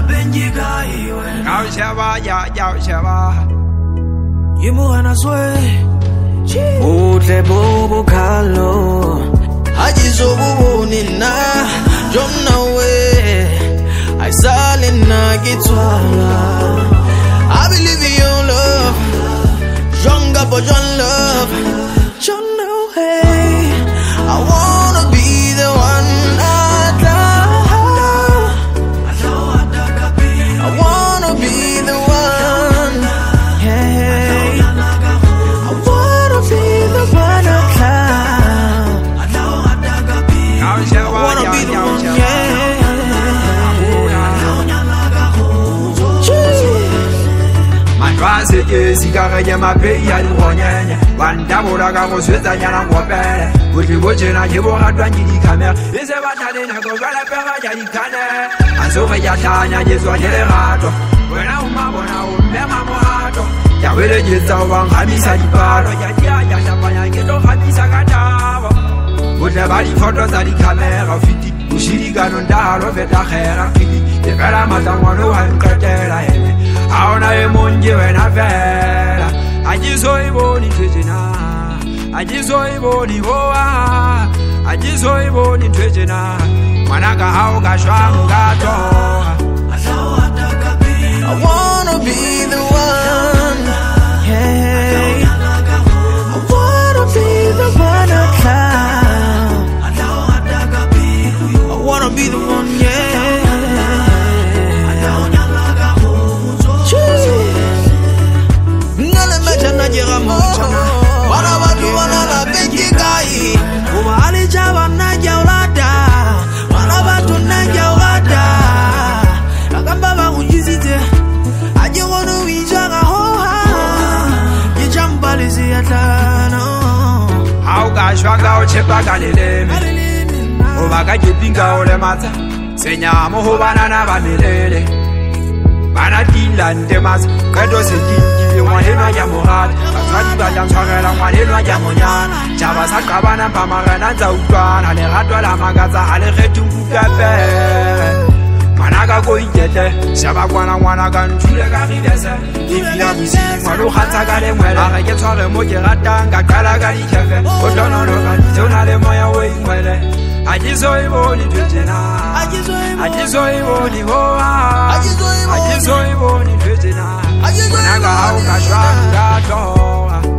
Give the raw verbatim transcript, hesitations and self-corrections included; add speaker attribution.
Speaker 1: Yao Shaba, Yao Shaba.
Speaker 2: You wanna swear?
Speaker 3: Ute bobo kalo Ajizobu nina Jomna we I salina gitwala I believe in your love Jonga for John love John no hey I wanna be the one I love I wanna be the one hey I wanna be the one I love I wanna be the one yeah
Speaker 1: Mandrase yesi kagaya mapeya luonyenya Wandabura kako sweza nyana ngopele Buti buti na jibo hatwa njidi kamera Ise batale na kogala pera jadi kane Ansofe ya tanya jesu ajele rato Wena umabona umema mohato Yawele jesa wang hamisa jiparo Yadia ya shapanya keto hamisa katavo Buti bali foto za di kamera fiti Ushiri ganondaro veta khera fiti Tevela matangwano wa mkratela hene Aona e monje wena vela Ajizo iboni twejena Ajizo iboni hoa Ajizo iboni twejena Manaka hao kashwanga toha
Speaker 3: I wanna be the one hey I wanna be the one I love I wanna be the one yeah
Speaker 2: Najera mochana Wana watu wana la benji gai Uma alijaba naja ulada Wana watu naja ulada Akamba wangu jizite Aje wano wijanga hoha Jijambali ziyatano
Speaker 1: Hauga shwaga ochepa galileme Obaga jipinga ole mata Senya moho banana bamelele Bana dila ndemas Kado se jinji Mwanelwa ya mohad Katwadi badan swagela Mwanelwa ya monyana Jaba sakabana Pamarana za ukwana Ale radwa la magaza Ale retungu kepe Managa go injete Shaba kwana mwanaga Nchule karidese Ifi ya misi Mwalo khata gale mwele Arege sware moje ratanga Kala gali kefe Otono loka Nizona le moya we mwele Ajizo iboni twejena Ajizo iboni hoa Ajizo iboni twejena Managa hau kashwanga toha